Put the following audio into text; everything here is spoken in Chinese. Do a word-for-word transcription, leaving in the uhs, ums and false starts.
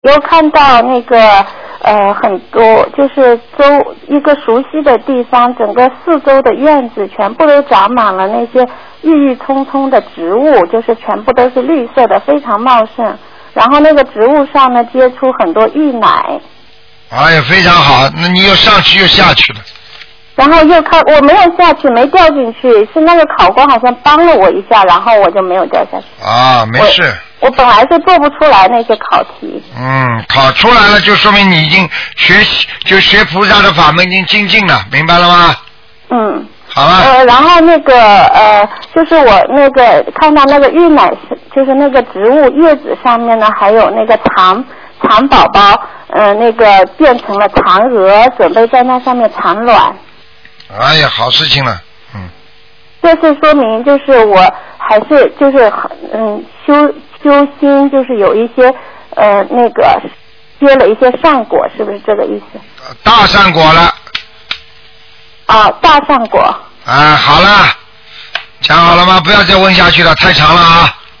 又看到那个呃很多就是周一个熟悉的地方，整个四周的院子全部都长满了那些郁郁葱葱的植物，就是全部都是绿色的，非常茂盛。然后那个植物上呢结出很多芋奶。 哎呀，非常好，那你又上去又下去了。 然后又看我没有下去，没掉进去，是那个考官好像帮了我一下，然后我就没有掉下去。 啊，没事。 我, 我本来是做不出来那些考题。 嗯，考出来了就说明你已经学习，就学菩萨的法门已经精进了，明白了吗？ 嗯。 好了。 呃，然后那个呃，就是我那个看到那个芋奶是，就是那个植物叶子上面呢，还有那个蚕蚕宝宝，呃，那个变成了蚕蛾，准备在那上面产卵。 哎呀，好事情了，嗯。 这是说明，就是我还是就是嗯修修心，就是有一些呃那个结了一些善果，是不是这个意思？ 大善果了。 啊，大善果。 啊，好了，讲好了吗？不要再问下去了，太长了啊。